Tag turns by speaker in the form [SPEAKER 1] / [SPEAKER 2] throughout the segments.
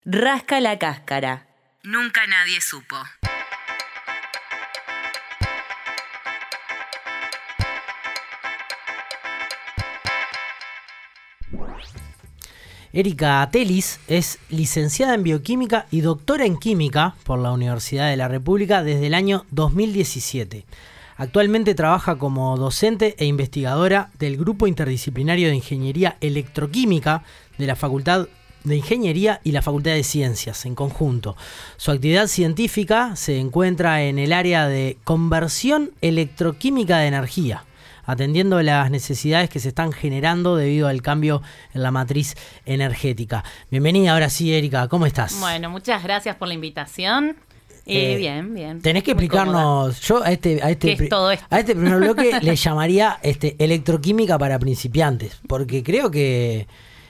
[SPEAKER 1] Rasca la cáscara.
[SPEAKER 2] Nunca nadie supo.
[SPEAKER 3] Erika Telis es licenciada en bioquímica y doctora en química por la Universidad de la República desde el año 2017. Actualmente trabaja como docente e investigadora del Grupo Interdisciplinario de Ingeniería Electroquímica de la Facultad de Ingeniería y la Facultad de Ciencias en conjunto. Su actividad científica se encuentra en el área de conversión electroquímica de energía, atendiendo las necesidades que se están generando debido al cambio en la matriz energética. Bienvenida ahora sí, Erika, ¿cómo estás?
[SPEAKER 4] Bueno, muchas gracias por la invitación. Bien.
[SPEAKER 3] Tenés que explicarnos, yo a este
[SPEAKER 4] es todo esto?
[SPEAKER 3] A este primer bloque le llamaría electroquímica para principiantes, porque creo que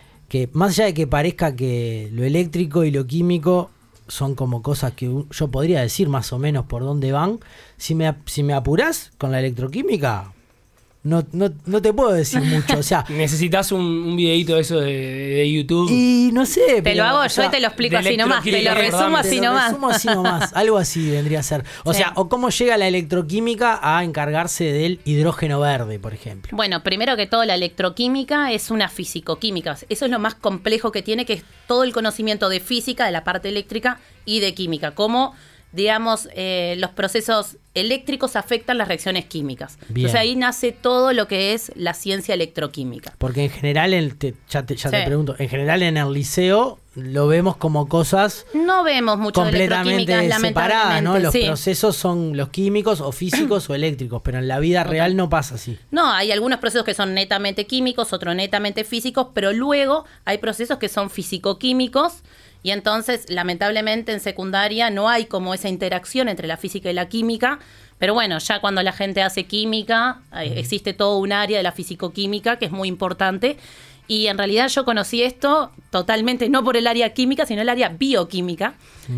[SPEAKER 3] más allá de que parezca que lo eléctrico y lo químico son como cosas que yo podría decir más o menos por dónde van, si me apurás con la electroquímica, no te puedo decir mucho, o sea...
[SPEAKER 5] Necesitas un videíto de eso de YouTube.
[SPEAKER 3] Y no sé...
[SPEAKER 4] Te lo hago yo y te lo explico así nomás, te lo resumo así nomás.
[SPEAKER 3] Algo así vendría a ser. O sea, o cómo llega la electroquímica a encargarse del hidrógeno verde, por ejemplo.
[SPEAKER 4] Bueno, primero que todo, la electroquímica es una fisicoquímica. Eso es lo más complejo que tiene, que es todo el conocimiento de física, de la parte eléctrica y de química. Cómo, digamos, los procesos eléctricos afectan las reacciones químicas.
[SPEAKER 3] Bien.
[SPEAKER 4] Entonces ahí nace todo lo que es la ciencia electroquímica.
[SPEAKER 3] Porque en general, te pregunto, en general en el liceo lo vemos como cosas
[SPEAKER 4] no vemos mucho
[SPEAKER 3] completamente
[SPEAKER 4] de electroquímica,
[SPEAKER 3] separadas, ¿no? Los
[SPEAKER 4] sí.
[SPEAKER 3] procesos son los químicos o físicos o eléctricos, pero en la vida real no pasa así.
[SPEAKER 4] No, hay algunos procesos que son netamente químicos, otros netamente físicos, pero luego hay procesos que son físico-químicos. Y entonces, lamentablemente, en secundaria no hay como esa interacción entre la física y la química. Pero bueno, ya cuando la gente hace química, existe todo un área de la fisicoquímica que es muy importante. Y en realidad yo conocí esto totalmente, no por el área química, sino el área bioquímica.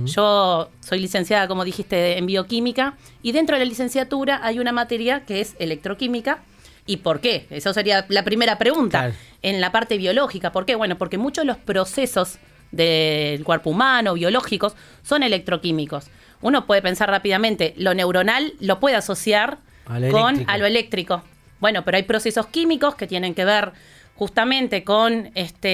[SPEAKER 4] Yo soy licenciada, como dijiste, en bioquímica. Y dentro de la licenciatura hay una materia que es electroquímica. ¿Y por qué? Eso sería la primera pregunta.
[SPEAKER 3] Claro.
[SPEAKER 4] En la parte biológica, ¿por qué? Bueno, porque muchos de los procesos del cuerpo humano, biológicos, son electroquímicos. Uno puede pensar rápidamente, lo neuronal lo puede asociar a lo eléctrico. Bueno, pero hay procesos químicos que tienen que ver justamente con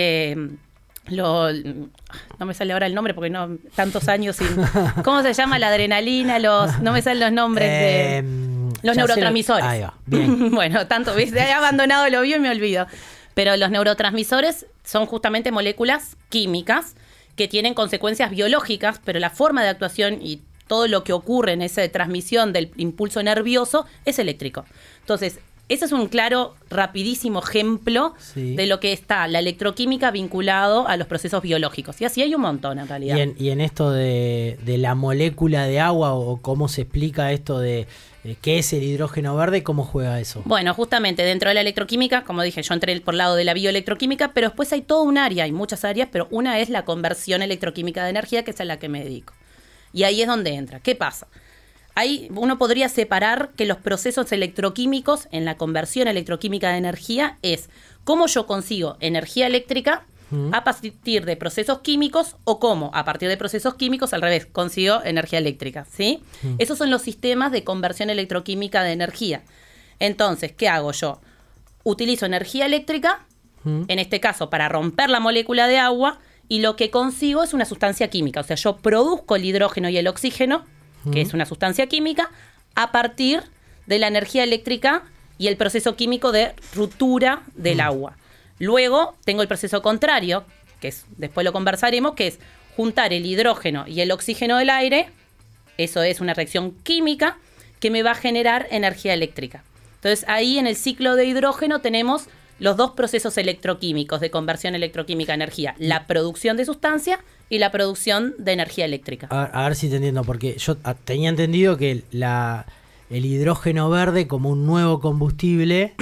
[SPEAKER 4] no me sale ahora el nombre porque no tantos años sin... ¿Cómo se llama? La adrenalina, no me salen los nombres de los neurotransmisores.
[SPEAKER 3] Ahí va. Bien.
[SPEAKER 4] Bueno, tanto, ¿viste? He abandonado lo bio y me olvido. Pero los neurotransmisores son justamente moléculas químicas que tienen consecuencias biológicas, pero la forma de actuación y todo lo que ocurre en esa transmisión del impulso nervioso es eléctrico. Entonces, ese es un claro, rapidísimo ejemplo de lo que está la electroquímica vinculado a los procesos biológicos. Y así hay un montón, en realidad.
[SPEAKER 3] Y en esto de la molécula de agua, o cómo se explica esto de qué es el hidrógeno verde, ¿cómo juega eso?
[SPEAKER 4] Bueno, justamente dentro de la electroquímica, como dije, yo entré por el lado de la bioelectroquímica, pero después hay todo un área, hay muchas áreas, pero una es la conversión electroquímica de energía, que es a la que me dedico. Y ahí es donde entra. ¿Qué pasa? Ahí uno podría separar que los procesos electroquímicos en la conversión electroquímica de energía es cómo yo consigo energía eléctrica a partir de procesos químicos, o cómo a partir de procesos químicos, al revés, consigo energía eléctrica, ¿sí? Esos son los sistemas de conversión electroquímica de energía. Entonces, ¿qué hago yo? Utilizo energía eléctrica, en este caso para romper la molécula de agua, y lo que consigo es una sustancia química. O sea, yo produzco el hidrógeno y el oxígeno, que es una sustancia química, a partir de la energía eléctrica y el proceso químico de ruptura del agua. Luego tengo el proceso contrario, que es, después lo conversaremos, que es juntar el hidrógeno y el oxígeno del aire. Eso es una reacción química que me va a generar energía eléctrica. Entonces ahí en el ciclo de hidrógeno tenemos los dos procesos electroquímicos de conversión electroquímica a energía: la producción de sustancia y la producción de energía eléctrica.
[SPEAKER 3] A ver si te entiendo, porque yo tenía entendido que el hidrógeno verde como un nuevo combustible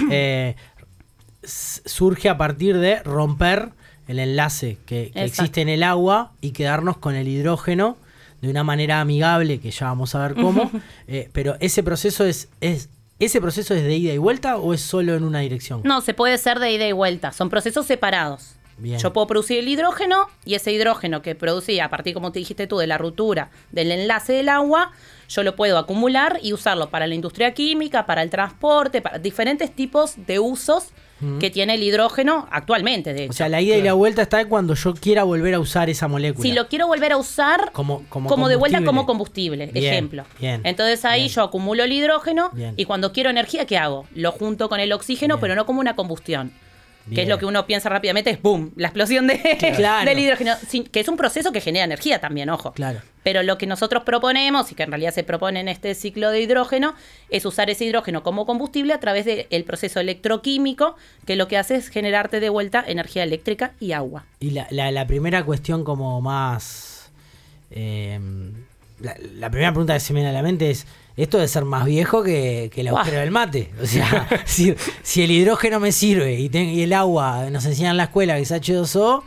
[SPEAKER 3] surge a partir de romper el enlace que existe en el agua y quedarnos con el hidrógeno de una manera amigable, que ya vamos a ver cómo. Pero ese proceso ¿ese proceso es de ida y vuelta o es solo en una dirección?
[SPEAKER 4] No, se puede ser de ida y vuelta. Son procesos separados.
[SPEAKER 3] Bien.
[SPEAKER 4] Yo puedo producir el hidrógeno y ese hidrógeno que producía a partir, como te dijiste tú, de la ruptura del enlace del agua, yo lo puedo acumular y usarlo para la industria química, para el transporte, para diferentes tipos de usos que tiene el hidrógeno actualmente, de hecho.
[SPEAKER 3] O sea, la ida y la vuelta está cuando yo quiera volver a usar esa molécula.
[SPEAKER 4] Si lo quiero volver a usar como de vuelta como combustible,
[SPEAKER 3] Bien,
[SPEAKER 4] ejemplo.
[SPEAKER 3] bien,
[SPEAKER 4] Entonces ahí
[SPEAKER 3] bien.
[SPEAKER 4] yo acumulo el hidrógeno
[SPEAKER 3] Bien.
[SPEAKER 4] y cuando quiero energía, ¿qué hago? Lo junto con el oxígeno,
[SPEAKER 3] Bien.
[SPEAKER 4] pero no como una combustión. Que
[SPEAKER 3] Bien.
[SPEAKER 4] es lo que uno piensa rápidamente, es boom, la explosión
[SPEAKER 3] Claro.
[SPEAKER 4] del hidrógeno. Que es un proceso que genera energía también, ojo.
[SPEAKER 3] Claro.
[SPEAKER 4] Pero lo que nosotros proponemos, y que en realidad se propone en este ciclo de hidrógeno, es usar ese hidrógeno como combustible a través del proceso electroquímico, que lo que hace es generarte de vuelta energía eléctrica y agua.
[SPEAKER 3] Y la primera cuestión como más... la primera pregunta que se me viene a la mente es, esto debe ser más viejo que el agujero del mate. O sea, si el hidrógeno me sirve y el agua nos enseñan en la escuela que es H2O,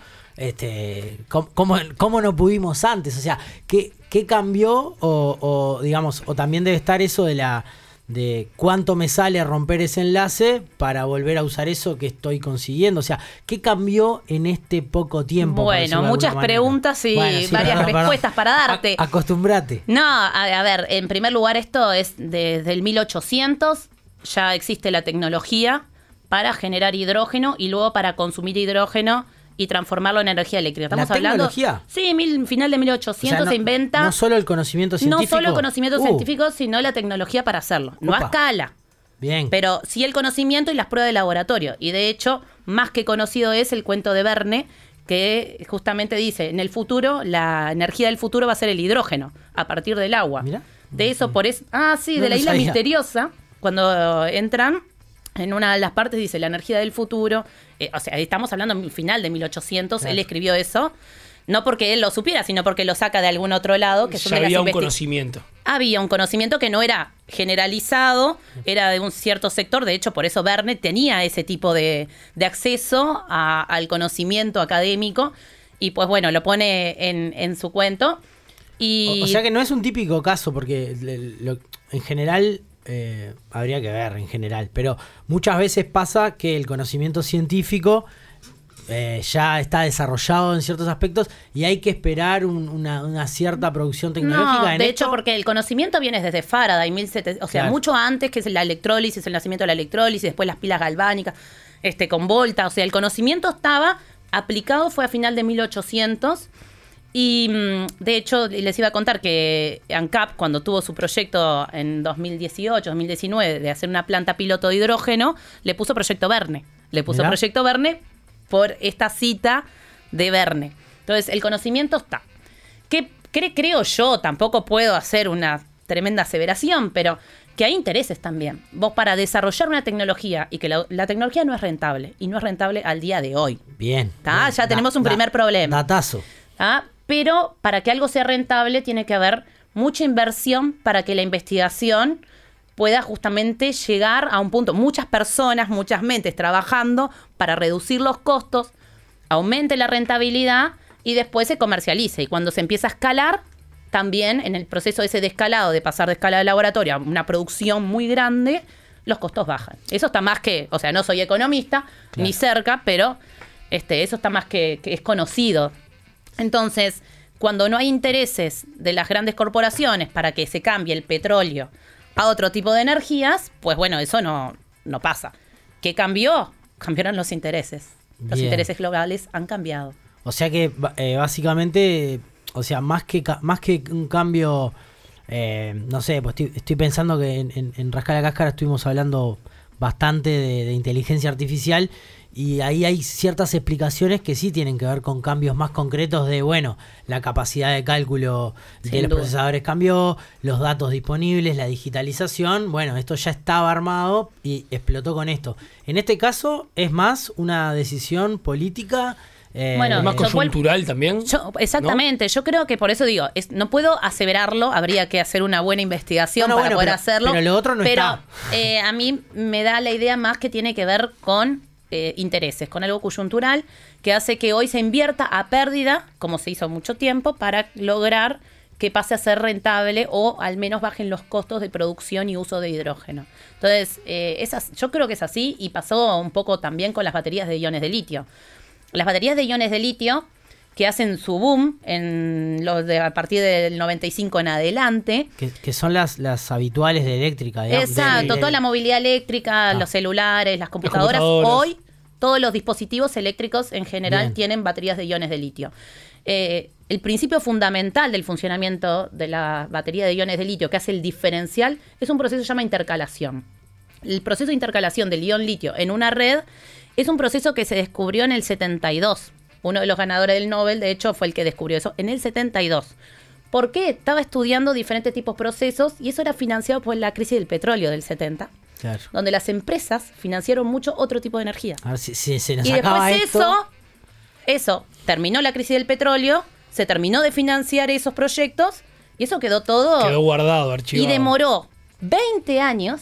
[SPEAKER 3] ¿cómo no pudimos antes? O sea, ¿qué cambió? O digamos, o también debe estar eso de cuánto me sale romper ese enlace para volver a usar eso que estoy consiguiendo. O sea, ¿qué cambió en este poco tiempo?
[SPEAKER 4] Bueno, muchas preguntas y varias respuestas para darte.
[SPEAKER 3] Acostumbrate.
[SPEAKER 4] No, a ver, en primer lugar esto es desde el 1800, ya existe la tecnología para generar hidrógeno y luego para consumir hidrógeno y transformarlo en energía eléctrica. ¿Estamos hablando?
[SPEAKER 3] ¿Tecnología?
[SPEAKER 4] Sí, final de 1800
[SPEAKER 3] O sea,
[SPEAKER 4] se inventa.
[SPEAKER 3] No solo el conocimiento científico.
[SPEAKER 4] No solo el conocimiento científico, sino la tecnología para hacerlo. No a
[SPEAKER 3] Opa.
[SPEAKER 4] escala.
[SPEAKER 3] Bien.
[SPEAKER 4] Pero sí el conocimiento y las pruebas de laboratorio. Y de hecho, más que conocido es el cuento de Verne, que justamente dice, en el futuro, la energía del futuro va a ser el hidrógeno, a partir del agua.
[SPEAKER 3] Mirá.
[SPEAKER 4] De eso, por eso... Ah, sí,
[SPEAKER 3] No
[SPEAKER 4] de la
[SPEAKER 3] lo
[SPEAKER 4] isla
[SPEAKER 3] sabía.
[SPEAKER 4] misteriosa, cuando entran, en una de las partes dice, la energía del futuro... o sea, estamos hablando del final de 1800,
[SPEAKER 3] Claro.
[SPEAKER 4] él escribió eso, no porque él lo supiera, sino porque lo saca de algún otro lado, que son
[SPEAKER 5] Ya
[SPEAKER 4] de las
[SPEAKER 5] había un
[SPEAKER 4] investi-
[SPEAKER 5] conocimiento.
[SPEAKER 4] Había un conocimiento que no era generalizado, era de un cierto sector, de hecho por eso Verne tenía ese tipo de acceso al conocimiento académico y pues bueno, lo pone en su cuento. Y
[SPEAKER 3] O sea que no es un típico caso, porque en general, habría que ver en general, pero muchas veces pasa que el conocimiento científico ya está desarrollado en ciertos aspectos y hay que esperar una cierta producción tecnológica.
[SPEAKER 4] no,
[SPEAKER 3] en
[SPEAKER 4] de
[SPEAKER 3] esto.
[SPEAKER 4] hecho porque el conocimiento viene desde Faraday, 1700, o sea,
[SPEAKER 3] Claro.
[SPEAKER 4] mucho antes que es la electrólisis, el nacimiento de la electrólisis, después las pilas galvánicas, con Volta, o sea, el conocimiento estaba aplicado, fue a final de 1800. Y de hecho les iba a contar que ANCAP, cuando tuvo su proyecto en 2018, 2019 de hacer una planta piloto de hidrógeno, le puso Proyecto Verne. Le puso
[SPEAKER 3] Mirá.
[SPEAKER 4] Proyecto Verne por esta cita de Verne. Entonces el conocimiento está. ¿Qué creo yo? Tampoco puedo hacer una tremenda aseveración, pero que hay intereses también. Vos para desarrollar una tecnología y que la tecnología no es rentable y no es rentable al día de hoy.
[SPEAKER 3] Bien.
[SPEAKER 4] ¿Tá?
[SPEAKER 3] bien.
[SPEAKER 4] Ya tenemos un primer problema.
[SPEAKER 3] Datazo.
[SPEAKER 4] ¿Ah? Pero para que algo sea rentable tiene que haber mucha inversión para que la investigación pueda justamente llegar a un punto. Muchas personas, muchas mentes trabajando para reducir los costos, aumente la rentabilidad y después se comercialice. Y cuando se empieza a escalar, también en el proceso ese de escalado, de pasar de escala de laboratorio a una producción muy grande, los costos bajan. Eso está más que, o sea, no soy economista,
[SPEAKER 3] Claro.
[SPEAKER 4] ni cerca, pero eso está más que es conocido. Entonces, cuando no hay intereses de las grandes corporaciones para que se cambie el petróleo a otro tipo de energías, pues bueno, eso no pasa. ¿Qué cambió? Cambiaron los intereses. Los
[SPEAKER 3] Bien.
[SPEAKER 4] intereses globales han cambiado.
[SPEAKER 3] O sea que básicamente, o sea, más que un cambio, no sé, pues estoy pensando que en Rascar la Cáscara estuvimos hablando bastante de inteligencia artificial y ahí hay ciertas explicaciones que sí tienen que ver con cambios más concretos de, bueno, la capacidad de cálculo de
[SPEAKER 4] Sin
[SPEAKER 3] los
[SPEAKER 4] duda.
[SPEAKER 3] procesadores cambió, los datos disponibles, la digitalización, bueno, esto ya estaba armado y explotó con esto. En este caso es más una decisión política.
[SPEAKER 4] Bueno,
[SPEAKER 5] Es más
[SPEAKER 4] yo
[SPEAKER 5] coyuntural también.
[SPEAKER 4] Exactamente, yo creo que por eso digo, no puedo aseverarlo, habría que hacer una buena investigación
[SPEAKER 3] No,
[SPEAKER 4] para
[SPEAKER 3] bueno,
[SPEAKER 4] poder
[SPEAKER 3] pero-
[SPEAKER 4] hacerlo.
[SPEAKER 3] pero lo otro no
[SPEAKER 4] pero,
[SPEAKER 3] está.
[SPEAKER 4] a mí me da la idea más que tiene que ver con intereses, con algo coyuntural que hace que hoy se invierta a pérdida, como se hizo mucho tiempo, para lograr que pase a ser rentable o al menos bajen los costos de producción y uso de hidrógeno. Entonces, yo creo que es así y pasó un poco también con las baterías de iones de litio. Las baterías de iones de litio, que hacen su boom a partir del 95 en adelante.
[SPEAKER 3] Que son las habituales de eléctrica, digamos.
[SPEAKER 4] Exacto, toda la movilidad eléctrica, los celulares, las computadoras. Hoy, todos los dispositivos eléctricos en general tienen baterías de iones de litio. El principio fundamental del funcionamiento de la batería de iones de litio, que hace el diferencial, es un proceso que se llama intercalación. El proceso de intercalación del ion litio en una red es un proceso que se descubrió en el 72. Uno de los ganadores del Nobel, de hecho, fue el que descubrió eso en el 72. ¿Por qué? Estaba estudiando diferentes tipos de procesos y eso era financiado por la crisis del petróleo del 70.
[SPEAKER 3] Claro.
[SPEAKER 4] Donde las empresas financiaron mucho otro tipo de energía.
[SPEAKER 3] A ver si se nos
[SPEAKER 4] Y
[SPEAKER 3] acaba
[SPEAKER 4] después
[SPEAKER 3] esto.
[SPEAKER 4] eso, terminó la crisis del petróleo, se terminó de financiar esos proyectos y eso quedó todo...
[SPEAKER 5] Quedó guardado, archivado.
[SPEAKER 4] Y demoró 20 años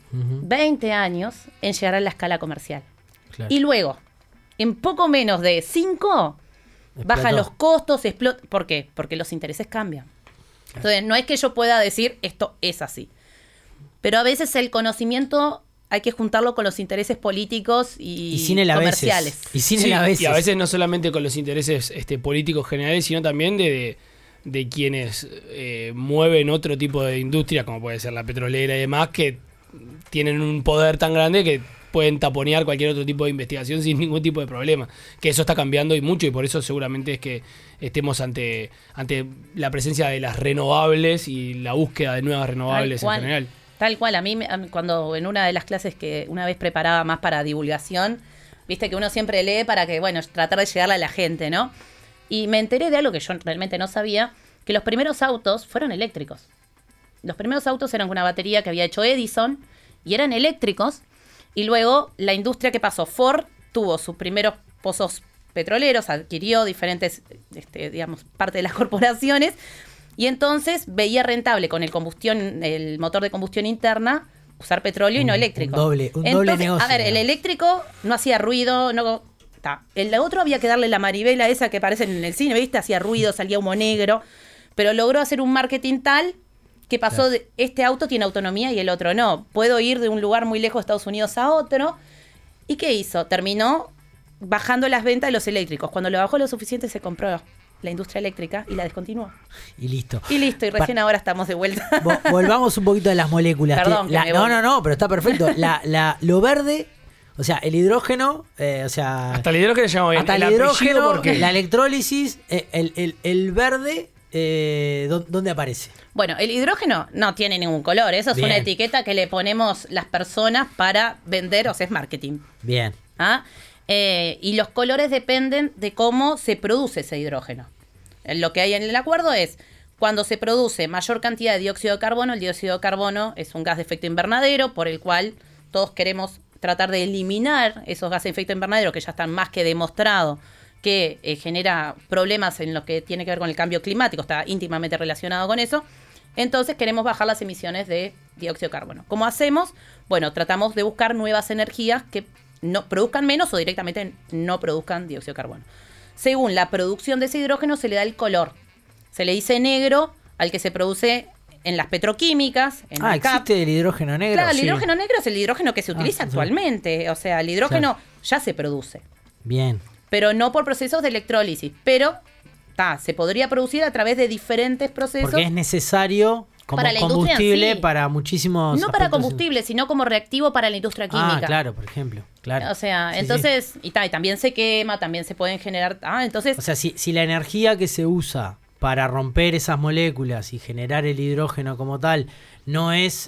[SPEAKER 4] en llegar a la escala comercial.
[SPEAKER 3] Claro.
[SPEAKER 4] Y luego, en poco menos de 5, bajan los costos, explota. ¿Por qué? Porque los intereses cambian. Entonces, no es que yo pueda decir esto es así. Pero a veces el conocimiento hay que juntarlo con los intereses políticos y
[SPEAKER 3] sin el
[SPEAKER 4] comerciales.
[SPEAKER 3] Y sin el a veces.
[SPEAKER 5] Y a veces no solamente con los intereses políticos generales, sino también de quienes mueven otro tipo de industria, como puede ser la petrolera y demás, que tienen un poder tan grande que pueden taponear cualquier otro tipo de investigación sin ningún tipo de problema. Que eso está cambiando y mucho, y por eso seguramente es que estemos ante la presencia de las renovables y la búsqueda de nuevas renovables en general.
[SPEAKER 4] Tal cual. A mí, cuando en una de las clases que una vez preparaba más para divulgación, viste que uno siempre lee para que, bueno, tratar de llegarle a la gente, ¿no? Y me enteré de algo que yo realmente no sabía, que los primeros autos fueron eléctricos. Los primeros autos eran con una batería que había hecho Edison y eran eléctricos. Y luego la industria, ¿qué pasó? Ford tuvo sus primeros pozos petroleros, adquirió diferentes, parte de las corporaciones, y entonces veía rentable con el motor de combustión interna usar petróleo y no eléctrico.
[SPEAKER 3] Un doble negocio.
[SPEAKER 4] A ver, el eléctrico no hacía ruido, el otro había que darle la manivela esa que aparece en el cine, ¿viste? Hacía ruido, salía humo negro, pero logró hacer un marketing tal que pasó de este auto tiene autonomía y el otro no. Puedo ir de un lugar muy lejos de Estados Unidos a otro. ¿Y qué hizo? Terminó bajando las ventas de los eléctricos. Cuando lo bajó lo suficiente se compró la industria eléctrica y la descontinuó.
[SPEAKER 3] Y listo.
[SPEAKER 4] Y recién ahora estamos de vuelta.
[SPEAKER 3] Volvamos un poquito a las moléculas.
[SPEAKER 4] Perdón,
[SPEAKER 3] no, pero está perfecto. Lo verde, o sea, el hidrógeno,
[SPEAKER 5] hasta el hidrógeno llamamos bien.
[SPEAKER 3] Hasta el hidrógeno, la electrólisis, el verde, ¿dónde aparece?
[SPEAKER 4] Bueno, el hidrógeno no tiene ningún color. Eso es una etiqueta que le ponemos las personas para vender, o sea, es marketing.
[SPEAKER 3] Bien.
[SPEAKER 4] Y los colores dependen de cómo se produce ese hidrógeno. Lo que hay en el acuerdo es, cuando se produce mayor cantidad de dióxido de carbono, el dióxido de carbono es un gas de efecto invernadero, por el cual todos queremos tratar de eliminar esos gases de efecto invernadero que ya están más que demostrado que genera problemas en lo que tiene que ver con el cambio climático, está íntimamente relacionado con eso. Entonces queremos bajar las emisiones de dióxido de carbono. ¿Cómo hacemos? Bueno, tratamos de buscar nuevas energías que no produzcan menos o directamente no produzcan dióxido de carbono. Según la producción de ese hidrógeno se le da el color. Se le dice negro al que se produce en las petroquímicas.
[SPEAKER 3] ¿Existe el hidrógeno negro?
[SPEAKER 4] Claro, el hidrógeno negro es el hidrógeno que se utiliza actualmente. O sea, el hidrógeno ya se produce.
[SPEAKER 3] Bien.
[SPEAKER 4] Pero no por procesos de electrólisis. Pero se podría producir a través de diferentes procesos.
[SPEAKER 3] Porque es necesario como
[SPEAKER 4] para la
[SPEAKER 3] combustible
[SPEAKER 4] sí.
[SPEAKER 3] para muchísimos
[SPEAKER 4] no para combustible, sino como reactivo para la industria química.
[SPEAKER 3] Claro, por ejemplo. Claro.
[SPEAKER 4] O sea, entonces, sí. Y también se quema, también se pueden generar... entonces...
[SPEAKER 3] O sea, si la energía que se usa para romper esas moléculas y generar el hidrógeno como tal no es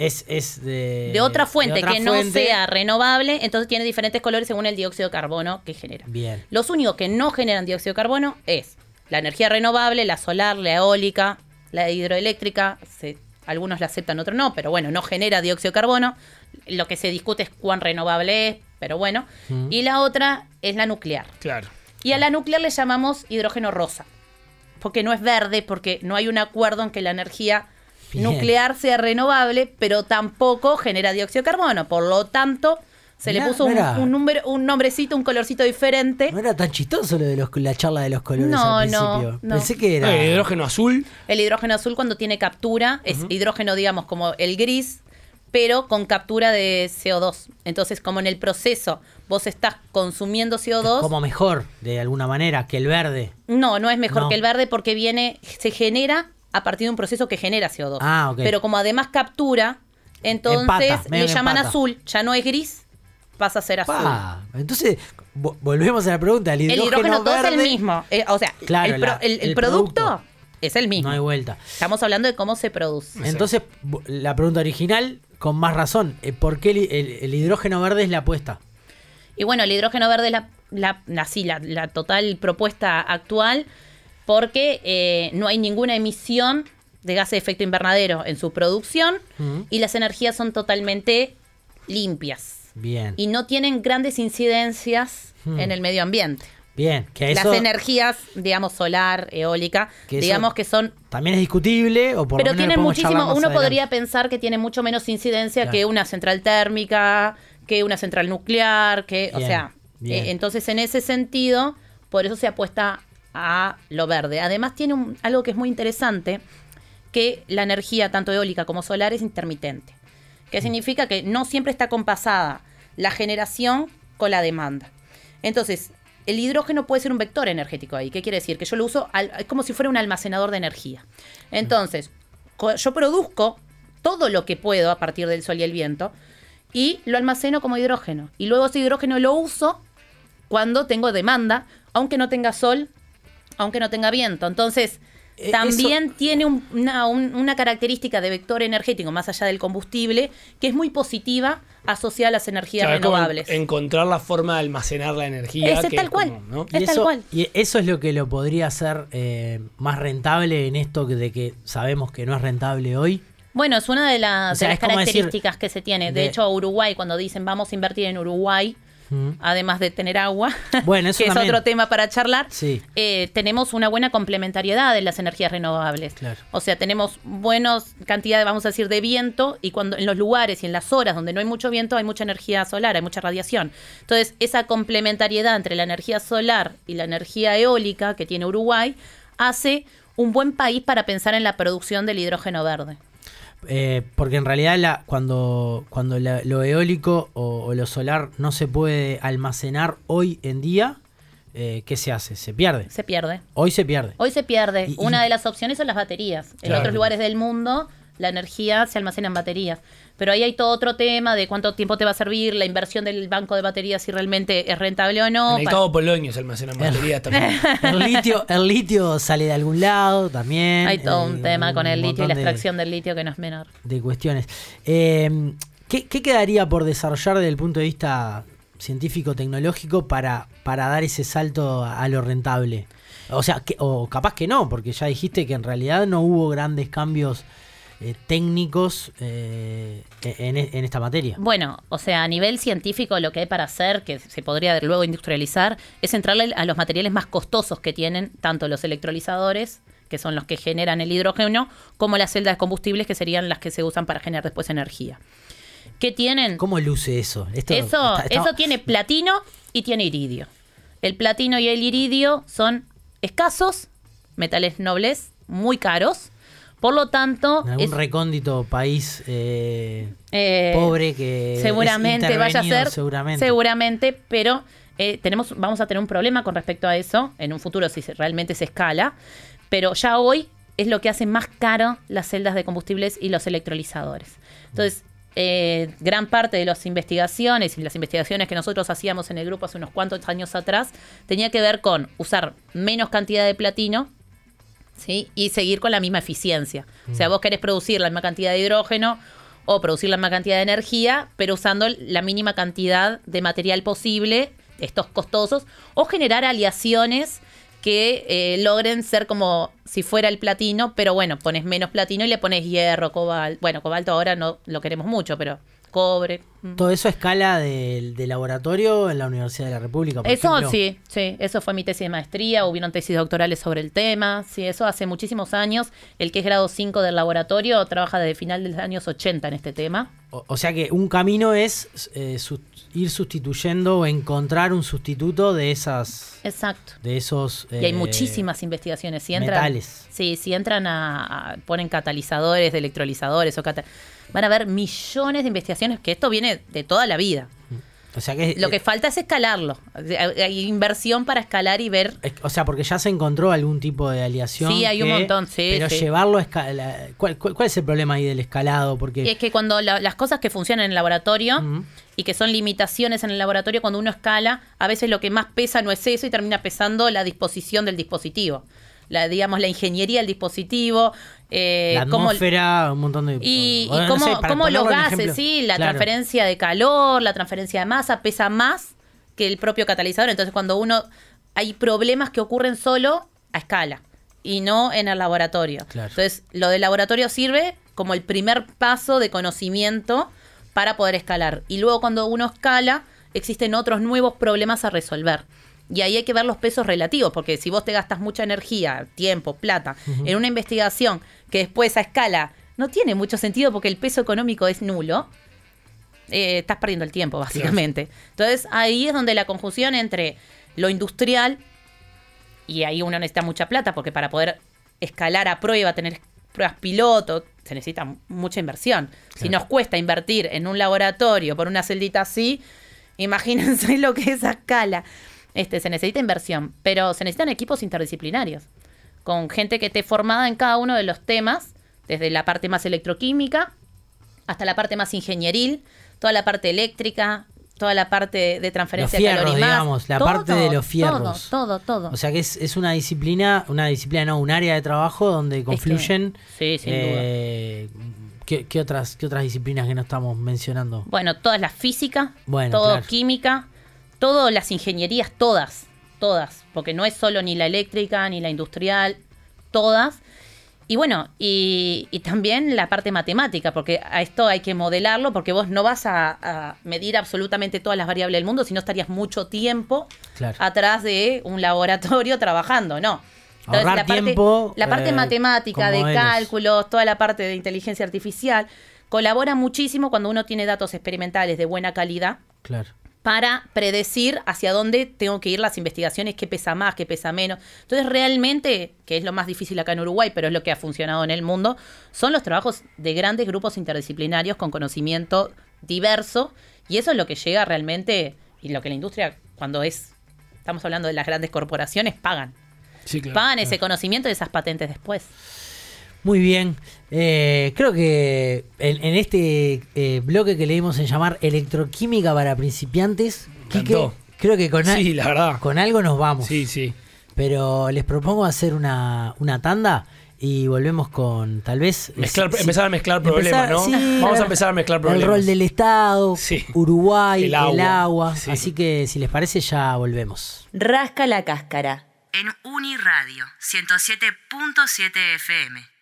[SPEAKER 3] de
[SPEAKER 4] otra fuente no sea renovable, entonces tiene diferentes colores según el dióxido de carbono que genera.
[SPEAKER 3] Bien.
[SPEAKER 4] Los únicos que no generan dióxido de carbono es la energía renovable, la solar, la eólica, la hidroeléctrica, algunos la aceptan, otros no, pero bueno, no genera dióxido de carbono. Lo que se discute es cuán renovable es, pero bueno. Y la otra es la nuclear.
[SPEAKER 5] Claro.
[SPEAKER 4] Y a la nuclear le llamamos hidrógeno rosa, porque no es verde, porque no hay un acuerdo en que la energía nuclear sea renovable, pero tampoco genera dióxido de carbono. Por lo tanto, se le puso un nombrecito, un colorcito diferente.
[SPEAKER 3] No era tan chistoso lo de la charla de los colores al principio.
[SPEAKER 4] No.
[SPEAKER 3] Pensé que era...
[SPEAKER 5] ¿El hidrógeno azul?
[SPEAKER 4] El hidrógeno azul cuando tiene captura es hidrógeno, digamos, como el gris, pero con captura de CO2. Entonces, como en el proceso vos estás consumiendo CO2...
[SPEAKER 3] Como mejor, de alguna manera, que el verde.
[SPEAKER 4] No es mejor
[SPEAKER 3] No.
[SPEAKER 4] que el verde porque se genera a partir de un proceso que genera CO2.
[SPEAKER 3] Ah, ok.
[SPEAKER 4] Pero como además captura, entonces
[SPEAKER 3] Empata, medio
[SPEAKER 4] le
[SPEAKER 3] que
[SPEAKER 4] llaman
[SPEAKER 3] empata.
[SPEAKER 4] azul. Ya no es gris, pasa a ser azul.
[SPEAKER 3] Entonces, volvemos a la pregunta. El
[SPEAKER 4] El hidrógeno todo es el
[SPEAKER 3] verde,
[SPEAKER 4] mismo. O sea,
[SPEAKER 3] Claro,
[SPEAKER 4] el producto es el mismo.
[SPEAKER 3] No hay vuelta.
[SPEAKER 4] Estamos hablando de cómo se produce.
[SPEAKER 3] Entonces, la pregunta original, con más razón, ¿por qué el hidrógeno verde es la apuesta?
[SPEAKER 4] Y bueno, el hidrógeno verde es la total propuesta actual porque no hay ninguna emisión de gases de efecto invernadero en su producción y las energías son totalmente limpias.
[SPEAKER 3] Bien.
[SPEAKER 4] Y no tienen grandes incidencias en el medio ambiente.
[SPEAKER 3] Bien, que eso
[SPEAKER 4] Las energías, digamos, solar, eólica,
[SPEAKER 3] Que eso
[SPEAKER 4] digamos que son...
[SPEAKER 3] también es discutible, o por
[SPEAKER 4] Pero
[SPEAKER 3] lo menos
[SPEAKER 4] tienen
[SPEAKER 3] lo podemos charlar
[SPEAKER 4] muchísimo...
[SPEAKER 3] más
[SPEAKER 4] Uno
[SPEAKER 3] adelante.
[SPEAKER 4] podría pensar que tiene mucho menos incidencia
[SPEAKER 3] Claro.
[SPEAKER 4] que una central térmica, que una central nuclear, que...
[SPEAKER 3] Bien,
[SPEAKER 4] o sea,
[SPEAKER 3] bien.
[SPEAKER 4] entonces en ese sentido, por eso se apuesta a lo verde. Además tiene algo que es muy interesante, que la energía, tanto eólica como solar, es intermitente. Que significa que no siempre está compasada la generación con la demanda. Entonces, el hidrógeno puede ser un vector energético ahí. ¿Qué quiere decir? Que yo lo uso es como si fuera un almacenador de energía. Entonces, yo produzco todo lo que puedo a partir del sol y el viento y lo almaceno como hidrógeno. Y luego ese hidrógeno lo uso cuando tengo demanda, aunque no tenga sol, aunque no tenga viento. Entonces, también tiene una característica de vector energético, más allá del combustible, que es muy positiva asociada a las energías
[SPEAKER 5] Claro, es como
[SPEAKER 4] renovables.
[SPEAKER 5] encontrar la forma de almacenar la energía.
[SPEAKER 4] Ese
[SPEAKER 5] que
[SPEAKER 4] tal
[SPEAKER 5] es
[SPEAKER 4] cual.
[SPEAKER 5] como, ¿no?
[SPEAKER 4] Es tal cual.
[SPEAKER 3] Y eso es lo que lo podría hacer más rentable en esto de que sabemos que no es rentable hoy.
[SPEAKER 4] Bueno, es una de,
[SPEAKER 3] O sea,
[SPEAKER 4] de
[SPEAKER 3] es
[SPEAKER 4] las
[SPEAKER 3] como decir,
[SPEAKER 4] características que se tiene. De hecho, Uruguay, cuando dicen vamos a invertir en Uruguay, además de tener agua,
[SPEAKER 3] Bueno, eso
[SPEAKER 4] que es
[SPEAKER 3] también.
[SPEAKER 4] otro tema para charlar,
[SPEAKER 3] Sí.
[SPEAKER 4] tenemos una buena complementariedad de las energías renovables.
[SPEAKER 3] Claro.
[SPEAKER 4] O sea, tenemos buenas cantidades, vamos a decir, de viento, y cuando en los lugares y en las horas donde no hay mucho viento, hay mucha energía solar, hay mucha radiación. Entonces, esa complementariedad entre la energía solar y la energía eólica que tiene Uruguay hace un buen país para pensar en la producción del hidrógeno verde.
[SPEAKER 3] Porque en realidad cuando lo eólico o lo solar no se puede almacenar hoy en día, ¿qué se hace? Se pierde.
[SPEAKER 4] Se pierde.
[SPEAKER 3] Hoy se pierde.
[SPEAKER 4] Hoy se pierde.
[SPEAKER 3] Y-
[SPEAKER 4] Una de las opciones son las baterías. En
[SPEAKER 5] Claro.
[SPEAKER 4] otros lugares del mundo, la energía se almacena en baterías. Pero ahí hay todo otro tema de cuánto tiempo te va a servir, la inversión del banco de baterías, si realmente es rentable o no.
[SPEAKER 5] En el Cabo Polonio se almacenan baterías también.
[SPEAKER 3] El litio sale de algún lado también.
[SPEAKER 4] Hay todo un tema con el litio y la
[SPEAKER 3] montón
[SPEAKER 4] extracción del litio que no es menor.
[SPEAKER 3] de cuestiones. ¿Qué quedaría por desarrollar desde el punto de vista científico-tecnológico para dar ese salto a lo rentable? O sea, o capaz que no, porque ya dijiste que en realidad no hubo grandes cambios técnicos en esta materia.
[SPEAKER 4] Bueno, o sea, a nivel científico lo que hay para hacer, que se podría luego industrializar, es entrarle a los materiales más costosos que tienen tanto los electrolizadores, que son los que generan el hidrógeno, como las celdas de combustibles, que serían las que se usan para generar después energía. ¿Qué tienen?
[SPEAKER 3] ¿Cómo luce eso?
[SPEAKER 4] Eso tiene platino y tiene iridio. El platino y el iridio son escasos, metales nobles, muy caros. Por lo tanto,
[SPEAKER 3] en algún recóndito país pobre que
[SPEAKER 4] seguramente
[SPEAKER 3] es
[SPEAKER 4] vaya a ser,
[SPEAKER 3] seguramente.
[SPEAKER 4] pero vamos a tener un problema con respecto a eso en un futuro si realmente se escala. Pero ya hoy es lo que hace más caro las celdas de combustibles y los electrolizadores. Entonces, gran parte de las investigaciones y las investigaciones que nosotros hacíamos en el grupo hace unos cuantos años atrás tenía que ver con usar menos cantidad de platino, ¿sí? Y seguir con la misma eficiencia. O sea, vos querés producir la misma cantidad de hidrógeno o producir la misma cantidad de energía, pero usando la mínima cantidad de material posible, estos costosos, o generar aleaciones que logren ser como si fuera el platino, pero bueno, pones menos platino y le pones hierro, cobalto. Bueno, cobalto ahora no lo queremos mucho, pero cobre,
[SPEAKER 3] Todo eso a escala de laboratorio en la Universidad de la República, por
[SPEAKER 4] Eso
[SPEAKER 3] ejemplo.
[SPEAKER 4] sí, eso fue mi tesis de maestría, hubieron tesis doctorales sobre el tema, sí, eso hace muchísimos años. El que es grado 5 del laboratorio trabaja desde final de los años 80 en este tema.
[SPEAKER 3] O sea que un camino es ir sustituyendo o encontrar un sustituto de
[SPEAKER 4] Exacto.
[SPEAKER 3] esos
[SPEAKER 4] Y hay muchísimas investigaciones. Si entran,
[SPEAKER 3] metales.
[SPEAKER 4] Sí, si entran ponen catalizadores, de electrolizadores van a haber millones de investigaciones, que esto viene de toda la vida.
[SPEAKER 3] O sea que
[SPEAKER 4] Lo que falta es escalarlo. Hay inversión para escalar y ver.
[SPEAKER 3] o sea, porque ya se encontró algún tipo de aleación.
[SPEAKER 4] Sí, hay un montón, sí.
[SPEAKER 3] Pero
[SPEAKER 4] sí.
[SPEAKER 3] llevarlo a escala. ¿Cuál es el problema ahí del escalado? Porque
[SPEAKER 4] Es que cuando las cosas que funcionan en el laboratorio
[SPEAKER 3] Ujú.
[SPEAKER 4] y que son limitaciones en el laboratorio, cuando uno escala, a veces lo que más pesa no es eso y termina pesando la disposición del dispositivo. La ingeniería del dispositivo.
[SPEAKER 3] la
[SPEAKER 4] cómo-
[SPEAKER 3] atmósfera, un montón de.
[SPEAKER 4] Y
[SPEAKER 3] bueno, no
[SPEAKER 4] cómo,
[SPEAKER 3] sé, para
[SPEAKER 4] cómo los
[SPEAKER 3] ponerlo en
[SPEAKER 4] gases,
[SPEAKER 3] ejemplo.
[SPEAKER 4] sí, la
[SPEAKER 3] Claro.
[SPEAKER 4] transferencia de calor, la transferencia de masa pesa más que el propio catalizador. Entonces, cuando hay problemas que ocurren solo a escala y no en el laboratorio.
[SPEAKER 3] Claro.
[SPEAKER 4] Entonces, lo del laboratorio sirve como el primer paso de conocimiento para poder escalar. Y luego, cuando uno escala, existen otros nuevos problemas a resolver. Y ahí hay que ver los pesos relativos, porque si vos te gastas mucha energía, tiempo, plata, en una investigación que después a escala no tiene mucho sentido porque el peso económico es nulo, estás perdiendo el tiempo, básicamente. Entonces, ahí es donde la conjunción entre lo industrial, y ahí uno necesita mucha plata, porque para poder escalar a prueba, tener pruebas piloto, se necesita mucha inversión. Si nos cuesta invertir en un laboratorio por una celdita así, imagínense lo que es a escala. Se necesita inversión, pero se necesitan equipos interdisciplinarios, con gente que esté formada en cada uno de los temas, desde la parte más electroquímica hasta la parte más ingenieril, toda la parte eléctrica, toda la parte de transferencia
[SPEAKER 3] Los
[SPEAKER 4] de calor
[SPEAKER 3] fierros,
[SPEAKER 4] y más.
[SPEAKER 3] digamos, la parte de los fierros.
[SPEAKER 4] Todo.
[SPEAKER 3] O sea que es una disciplina, no, un área de trabajo donde confluyen.
[SPEAKER 4] Sí, sin duda.
[SPEAKER 3] ¿Qué otras disciplinas que no estamos mencionando?
[SPEAKER 4] Bueno, toda la física,
[SPEAKER 3] Bueno,
[SPEAKER 4] todo
[SPEAKER 3] claro.
[SPEAKER 4] química, todas las ingenierías, todas, porque no es solo ni la eléctrica ni la industrial, todas. Y bueno, y también la parte matemática, porque a esto hay que modelarlo, porque vos no vas a medir absolutamente todas las variables del mundo, si no estarías mucho tiempo
[SPEAKER 3] Claro.
[SPEAKER 4] atrás de un laboratorio trabajando, ¿no? Entonces,
[SPEAKER 3] Ahorrar tiempo,
[SPEAKER 4] la parte matemática,
[SPEAKER 3] con
[SPEAKER 4] de
[SPEAKER 3] modelos.
[SPEAKER 4] cálculos, toda la parte de inteligencia artificial, colabora muchísimo cuando uno tiene datos experimentales de buena calidad
[SPEAKER 3] Claro.
[SPEAKER 4] para predecir hacia dónde tengo que ir las investigaciones, qué pesa más, qué pesa menos. Entonces, realmente, que es lo más difícil acá en Uruguay, pero es lo que ha funcionado en el mundo, son los trabajos de grandes grupos interdisciplinarios con conocimiento diverso, y eso es lo que llega realmente, y lo que la industria, estamos hablando de las grandes corporaciones, pagan.
[SPEAKER 5] Sí, claro.
[SPEAKER 4] Pagan ese conocimiento y esas patentes después.
[SPEAKER 3] Muy bien. Creo que en este bloque que le dimos en llamar Electroquímica para principiantes, Quique,
[SPEAKER 5] encantó.
[SPEAKER 3] creo que
[SPEAKER 5] Sí, la verdad.
[SPEAKER 3] con algo nos vamos.
[SPEAKER 5] Sí.
[SPEAKER 3] Pero les propongo hacer una tanda y volvemos con tal vez...
[SPEAKER 5] Empezar a mezclar problemas, ¿no? Vamos a empezar a mezclar problemas.
[SPEAKER 3] El rol del Estado,
[SPEAKER 5] Sí.
[SPEAKER 3] Uruguay,
[SPEAKER 5] El
[SPEAKER 3] el
[SPEAKER 5] agua.
[SPEAKER 3] agua.
[SPEAKER 5] Sí.
[SPEAKER 3] Así que si les parece ya volvemos.
[SPEAKER 1] Rasca la cáscara.
[SPEAKER 2] En Uniradio 107.7 FM.